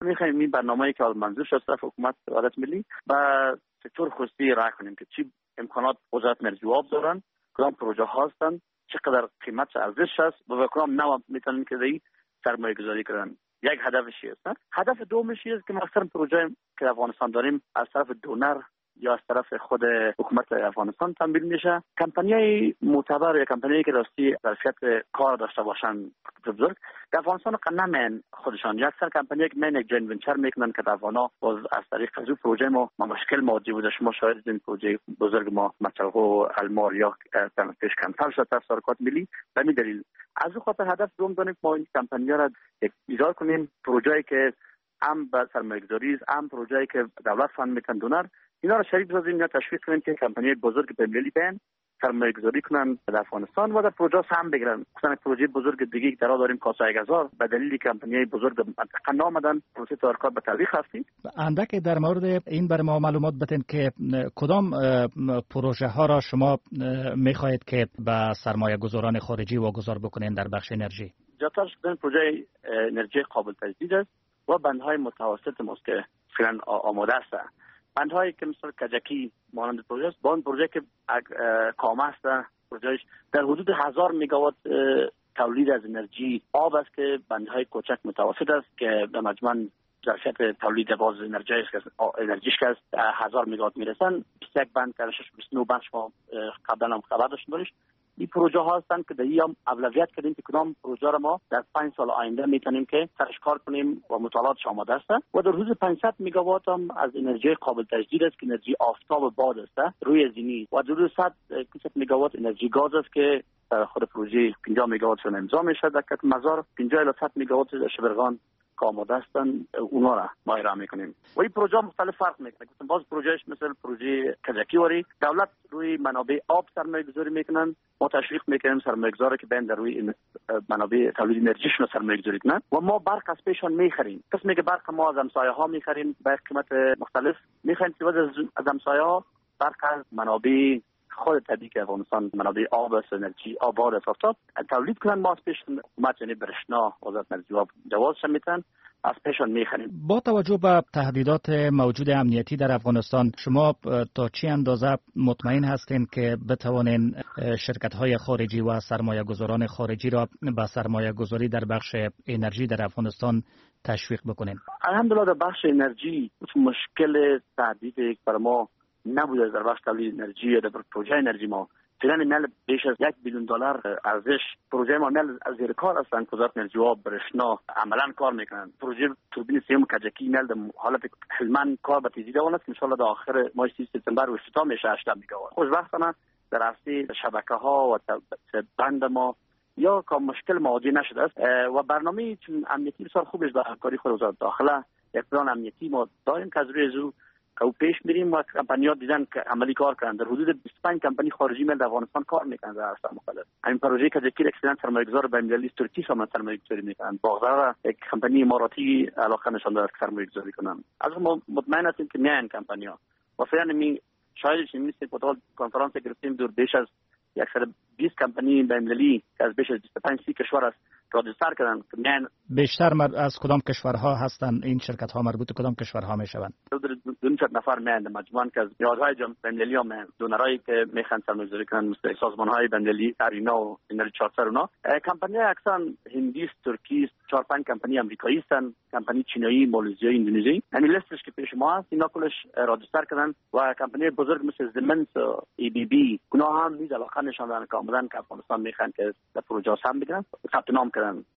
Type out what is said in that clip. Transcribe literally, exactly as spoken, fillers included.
می‌خوایم این برنامه‌ای که منظور شد طرف حکومت وزارت ملی و سکتور خصوصی راه کنیم که چی امکانات وزارت انرژی و آب دارن، کدام پروژه هستند، چقدر قیمت ارزش است و کدام نوع میتونن که دی سرمایه گذاری کنن. یک هدفش است. هدف دومش است که مثلا پروژه که افغانستان داریم از طرف دونر یا از طرف خود حکومت افغانستان تمویل میشه. کمپانیای معتبر یا کمپانیایی که راستی ظرفیت کار داشته باشن بزرگ در افغانستان قنمن خودشان یک سر کمپانیایی که من یک جوین ونچر میکنن که در افغانا باز از طریق از پروژه ما ما مشکل مادی بوده. شما شاید این پروژه بزرگ ما مچلغو المار یا پیش کنتر شده در سرکات ملی به می دلیل از او خاطر هدف دوم داریم ما این کمپانی‌ها را ایجاد کنیم پروژه‌ای که هم به سرمایه‌گذاری است، هم پروژه‌ای که دولت فند میتن دونر اینا رو شریک بسازیم یا تشویق کنیم که کمپانی بزرگ بین‌المللی بیان سرمایه گذاری کنن در افغانستان و در پروژه هم بگیرن. مثلا پروژه بزرگ دیگه که داریم کاسا یک هزار به دلیل کمپانی بزرگ منطقه نامدن پروژه تارکات به تعویق هستیم. اندک در مورد این بر ما معلومات بدین که کدام پروژه ها را شما میخواهید که به سرمایه گذاران خارجی واگذار بکنین در بخش انرژی؟ زیاتر شدن پروژه انرژی قابل تجدید است و بندهای متوسط ماست که فعلا آماده است. بندهایی که مثل کجکی مانند پروژه است با اون پروژه که کامه است پروژهش در حدود هزار مگاوات تولید از انرژی آب است که بندهای کوچک متوسط است که به مجموع ظرفیت تولید باز انرژی است انرژیش که است هزار مگاوات میرسن. بیست و یک بند که بیست و نه بند شما قبلا هم خبر داشتین باش. این پروژه ها هستند که در این اولویت کردیم که کدام پروژه را ما در پنج سال آینده میتونیم که سرش کار کنیم و مطالعاتش آماده است و در حدود پانصد مگاوات هم از انرژی قابل تجدید است که انرژی آفتاب و باد است روی زمین و در حدود صد مگاوات انرژی گاز است که خود پروژه پنجاه مگاوات را امضا میشه در کت مزار پنجاه الی صد مگاوات شبرغان آماده هستن اونا را ما اجرا میکنیم و این پروژه مختلف فرق میکنه. باز پروژهش مثل پروژه کجکی وری دولت روی منابع آب سرمایه گذاری میکنن ما تشویق میکنیم سرمایه گذاری که بین در روی منابع تولید انرژیشون سرمایه گذاری کنن و ما برق از پیشان میخریم. قسمی که برق ما از همسایه ها میخریم به قیمت مختلف میخریم که از همسایه ها برق از منابع خود طبیعی که افغانستان منابع آب است انرژی آباد است آفتاب تولید کنن ما از پیش حکومت یعنی برشنا وزارت انرژی و جوازش میتن از پیشان میخریم. با توجه به تهدیدات موجود امنیتی در افغانستان شما تا چه اندازه مطمئن هستین که بتوانین شرکت های خارجی و سرمایه گذاران خارجی را به سرمایه گذاری در بخش انرژی در افغانستان تشویق بکنین؟ الحمدلله در بخش انرژی مشکل تهدید بر ما نبوده. در بخش تولید انرژی یا در پروژه انرژی ما فعلا مل بیش از یک بیلیون دلار ارزش پروژه ما مل از زیر کار هستند که وزارت انرژی و برشنا عملا کار میکنن. پروژه توربین سیوم کجکی مل در حالت حلمن کار به تیزی دوام است که ان شاء الله در آخر ماه سپتامبر و افتتاح میشه هشت مگاوات. خوشبختانه در اصلی شبکه ها و بند ما یا که مشکل مواجه نشده است و برنامه چون امنیتی بسیار خوب است. با همکاری خود وزارت داخله یک پلان امنیتی ما داریم که از روی زو او پیش میریم و کمپانی‌ها دیدن که عملی کار کردن. در حدود بیست و پنج کمپانی خارجی مل در افغانستان کار میکنن در عرصه مختلف. این پروژه که ذکر اکسلنس سرمایه‌گذار بین‌المللی ترکی هم سرمایه‌گذاری میکنن. باغدار یک کمپانی اماراتی علاقه نشان داد سرمایه‌گذاری کنن. از ما مطمئن هستیم که میان کمپانی‌ها و فعلا می شاید نیست که پتال کنفرانس گرفتیم دور بیش از صد و بیست کمپانی بین‌المللی که از بیش از بیست و پنج کشور است راجستر کردن. میان بیشتر از کدام کشورها هستند این شرکت ها مربوط به کدام کشورها میشوند؟ دو صد نفر میان مجموعاً که از نیازهای جمع بین‌المللی ها میان دونرایی که میخوان سرمایه‌گذاری کنن مثل سازمان‌های بین‌المللی ارینا و انرژی چارتر اونا کمپانی‌های اکثرا هندی است ترکی است چهار پنج کمپانی آمریکایی هستند کمپانی چینی مالزیایی اندونزی. همین لیستش که پیش ما هست اینا کلش راجستر کردن و کمپانی بزرگ مثل زمنس و ای بی بی اونا هم نیز علاقه نشان دادن که آمدن که افغانستان میخوان که در پروژه هم بگیرن ثبت نام کردن.